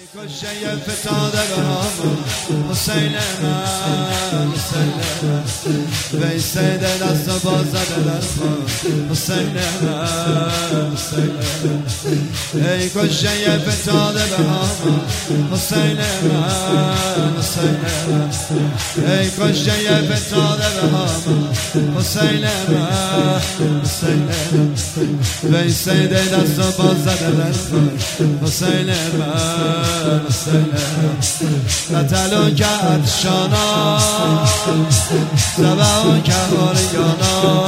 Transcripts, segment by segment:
کشه فتاده به همون حسین من وی سید دست و باز زده در خون حسین من ای کشه فتاده به همون حسین من ای کشه فتاده به همون حسین من وی سید دست و باز زده در خون حسین من قتلو کرد شانا زبعو کرد آریانا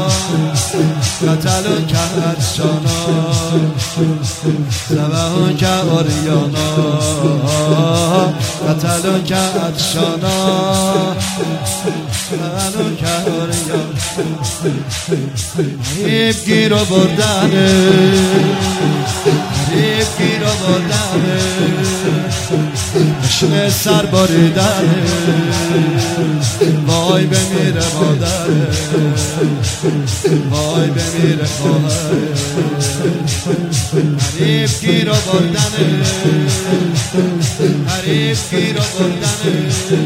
قتلو کرد شانا زبعو کرد آریانا قتلو کرد شانا قتلو کرد آریانا حریب گیر و بردنه حریب گیر و بردنه عشق سر باریدنه وای بمیره مادره وای بمیره خواهره حریب گیر و بردنه حریب گیر و بردنه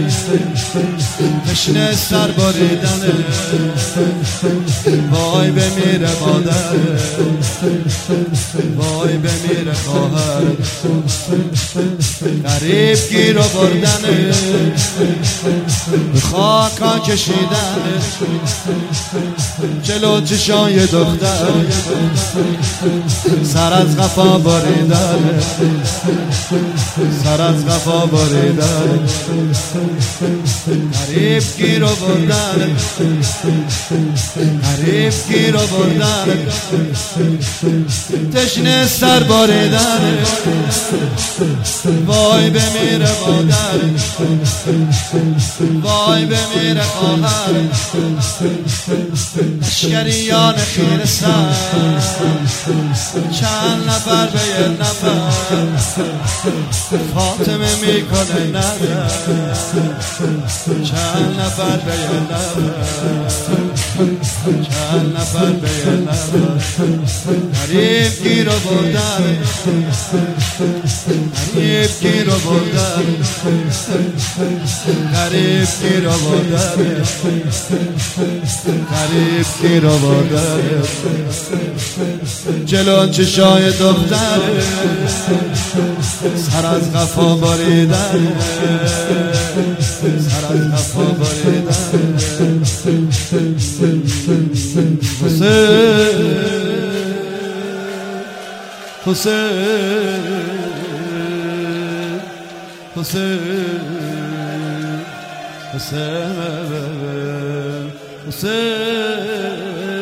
عشق سر باریدنه وای بمیره مادره وای بمیره خواهره غریب گیر و بردنه به خاکا کشیدنه جلو چشای دختر سر از قفا بریدنه سر از قفا بریدنه غریب گیر و بردنه غریب گیر و بردنه تشنه سر بریدنه وای بمیره مادر وای بمیره خواهر لشکریان خیره سر چند نفر به یک نفر فاطمه میکنه نظر چند نفر به یک نفر چند نفر به یک نفر غریب گیر و بردن غریب گیر و بردن غریب گیر و بردن غریب گیر و بردن جلو چشای دختر سر از قفا بریدن سر از قفا بریدن حسین حسین حسین حسین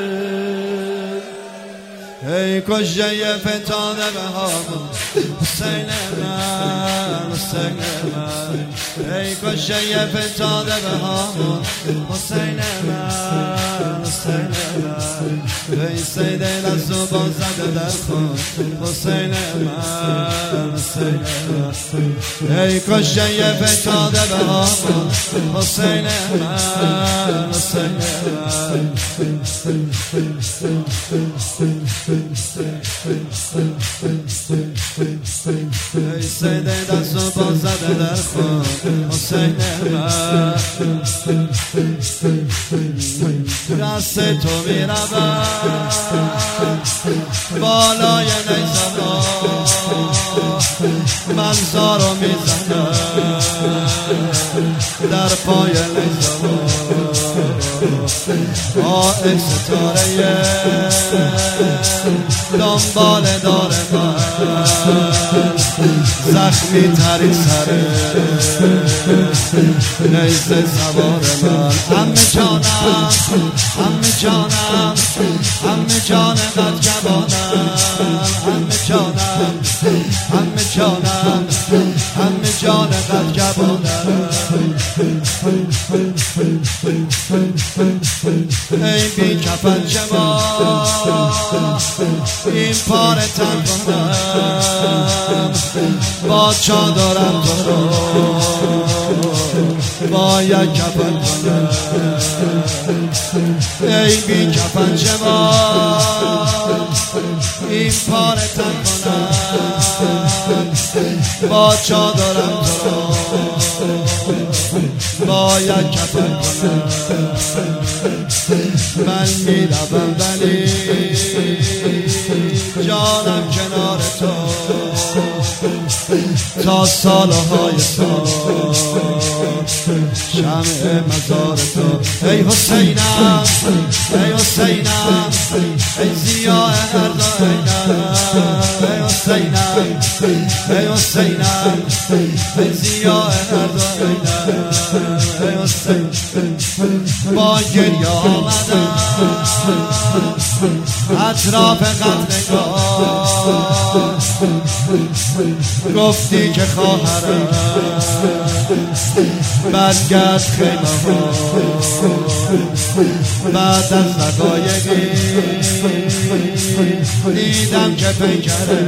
ای کجه فتاده به همون حسین من حسین من ای کجه فتاده به همون حسین من حسین من ای سید دست و باز زده در خون حسین من حسین من ای کجه فتاده به همون حسین من حسین ای سید دست و باز زده در خون حسین من دست تو می رود بالای نیزم من زارو می زنم در پای نیزم آه ستاره دنبال داره من زخمی تری سره نیزه سوار من همه جانم همه جانم همه جان قد جوانم همه جانم همه جانم همه جان قد جوانم ای بی کفن جوان این پاره تن کنم با چادرم تو رو با یک کفن کنم ای بی کفن جوان این پاره تن کنم با چادرم تو را باید کفن کنم. من میروم ولی جانم کنار تو تا سالهای سال، شمع مزار تو. ای حسینم ای حسینم ای ضیاء هر عینم، ای حسینم ای حسینم ای ضیاء هر عینم، ای حسین. با گریه آمدم اطراف قتلگاه، گفتی که خواهرم برگرد خیمه ها. بعد از دقایقی دیدم که پیکره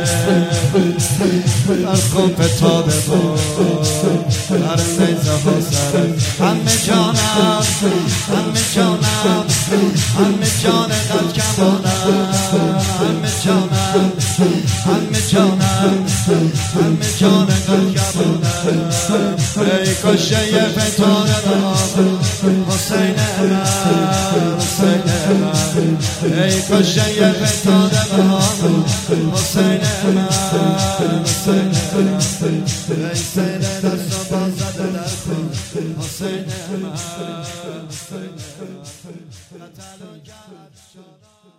در خون فتاده بود در نیزه ها سرم. همه جانم همه جانم همه جان دل کمانم، همه جانم همه جانم همه جان دل کمانم. ای کشته فتاده دارم حسین من، حسین من. ای کشته فتاده دارم حسین من، حسین من. ای سید دست و باز زده در خون حسین من، حسین من. قتل و جرد شد